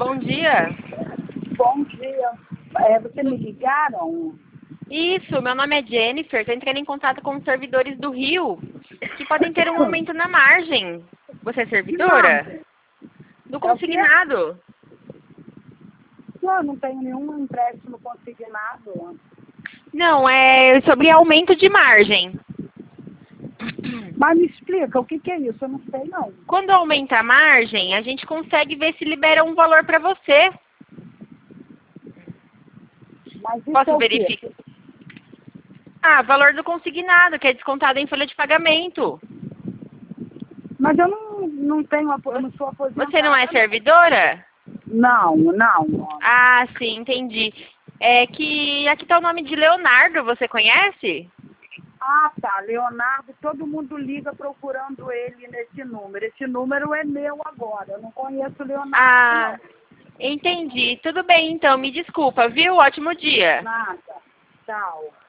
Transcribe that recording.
bom dia. Bom dia. Vocês me ligaram? Isso, meu nome é Jennifer, estou entrando em contato com os servidores do Rio, que podem ter um aumento na margem. Você é servidora? Do consignado. Eu não tenho nenhum empréstimo consignado. Não, é sobre aumento de margem. Mas me explica, o que é isso? Eu não sei, não. Quando aumenta a margem, a gente consegue ver se libera um valor para você. Mas isso é Posso o quê? verificar? Ah, valor do consignado, que é descontado em folha de pagamento. Mas eu não tenho, eu não sou aposentada. Você não é servidora? Não. Ah, sim, entendi. É que aqui está o nome de Leonardo, você conhece? Ah, tá. Leonardo, todo mundo liga procurando ele nesse número. Esse número é meu agora. Eu não conheço o Leonardo, Ah, entendi. Tudo bem, então. Me desculpa, viu? Ótimo dia. não. Nada. Tchau.